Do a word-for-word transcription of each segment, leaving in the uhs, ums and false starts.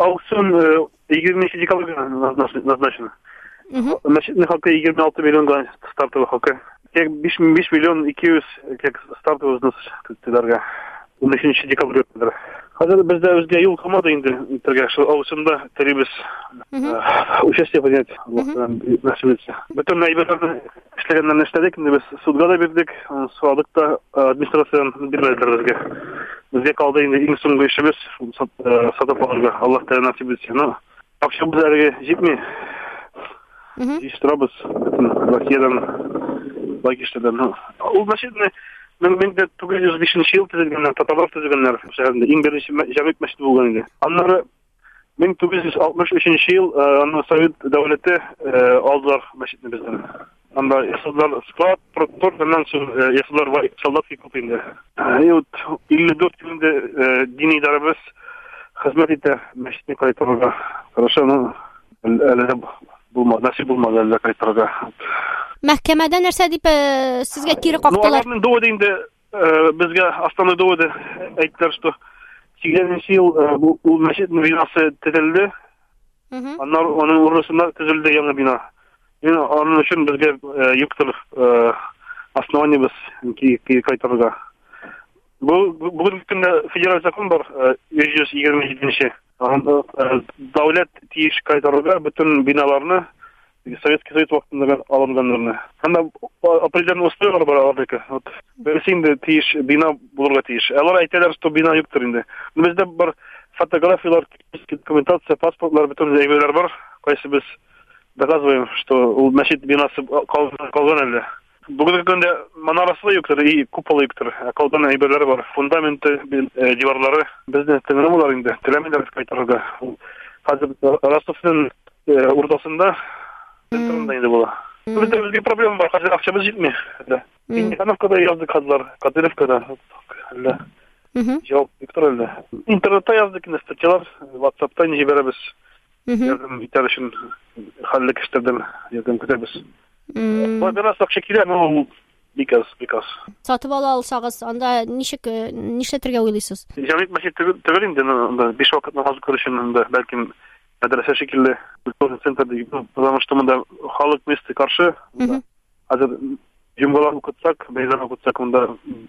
Аукцион yirminci декабря назначен. Мәчетнең хакы егерме алты миллионга стартовый хакы. Тек биш миллион ике йөз тек стартовый взнос түләргә. он üçüncü декабрь көндә. Хәзер бездә үзгә юл калмады инде. Интергә шул аукционда телибез участие принять. Насибетсә. Бөтен әйберләрне эшләгәннәрне эшләдек, инде без судга да бирдек, суадык та администрациянең бирмәделәр безгә. Безгә калды инде иң соңгы эшебез сатып алырга. Аллаһ тәала насиб етсен. Ну, акча безләргә җитми. Җитмәбез. Россиядән Бакиштан. Ул мәчетне мең тугыз йөз бишенче ел төзелгән, татарлар төзегәннәр шәһәрдә. Иң беренче җәмгыять мәчете булган инде. Аннары мең тугыз йөз алтмыш өченче ел аны Совет дәүләте алдылар мәчетне бездән. Анда ясадлар склад, протор, финанс, ясадлар ва солдатский клуб инде. И вот илле дүрт елында дини идарәбез хезмәт итә мәчетне кайтарырга. Хорошо, ну әле булмады, насип булмады әле кайтарырга. Мәхкәмәдә нәрсә дип сезгә кире кактылар? Ну, доводы инде безгә основной доводы әйттеләр, что сигезенче ел бу мәчетнең бинасы төзелде. Аннан аның урынына төзелде яңа бина. Мен аның өчен безгә юктыр основание без кайтарырга. Бу бүген көндә федераль закон бар, йөз егерме җиденче. Анда дәүләт тиеш кайтарырга бөтен биналарны Советский Союз вакытында алынганнарны. Анда определенный условиялар бар аларда. Вот берсендә тиеш бина булырга тиеш. Алар әйтәләр, что бина юктыр инде. Бездә бар фотографиялар, документация, паспортлар, бөтен әйберләр бар. Кайсы без доказываем, что ул мәчет бинасы калган әле. Бүгенге көндә манарасы юктыр, и куполы юктыр. Калган әйберләр бар. Фундаменты, диварлары бездә тәмамлар булар инде. Теләмиләр кайтарырга. Хәзер Ростовның уртасында центрында инде була. Бездә безгә проблема бар. Хәзер акчабыз җитми. Инкановкада яздык хәзер, Кадыровкада. Әллә. Җавап юктыр әле. Интернетта яздык инде статьялар, WhatsApp'та не җибәрәбез. Ярдәм итәр өчен хәллек эшләрдән ярдәм көтәбез. Бу бирас акча кирәк, но биказ, биказ. Сатып ала алсагыз, анда ничек нишләтергә уйлыйсыз? Җәмгыять мәчет түгел инде, анда биш вакыт намаз укырышын анда бәлким мәдрәсә шикелле культура центрда, потому что монда халык месте каршы. Хәзер җомгалар укытсак, бәйрәм укытсак, монда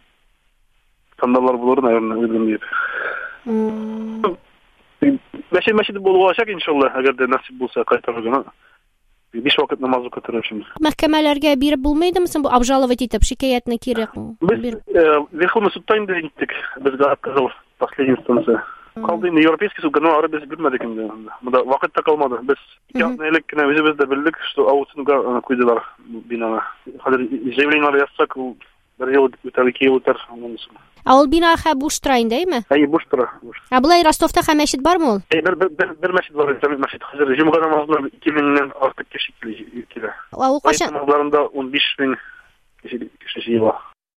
скандаллар булыр, наверное, уйдым дип. Мәчет мәчет булачак иншалла, әгәр дә насип булса кайтарырга. Биш вакыт намаз укытыр өчен. Мәхкәмәләргә биреп булмыйдымы соң бу обжаловать итеп шикаятны кире? Без Верховный судта инде иттек. Безгә отказал последняя инстанция. Калды инде Европейский суд, но ары без бирмәдек инде. Монда вакыт та калмады. Без икәнне элек кенә үзебез дә белдек, что аукционга куйдылар бинаны. Хәзер заявление ясак, бер ел үтәр, ике ел үтәр. А ул бина һә буш тора индеме? Әйе, буш тора. А булай Ростовта һәм мәчет бармы ул? Бер бер бер мәчет бар, җәмгыять мәчет. Хәзер җомга намазына ике меңнән артык кеше килә. Ул кайчан? Намазларында он биш мең кеше кеше җыела.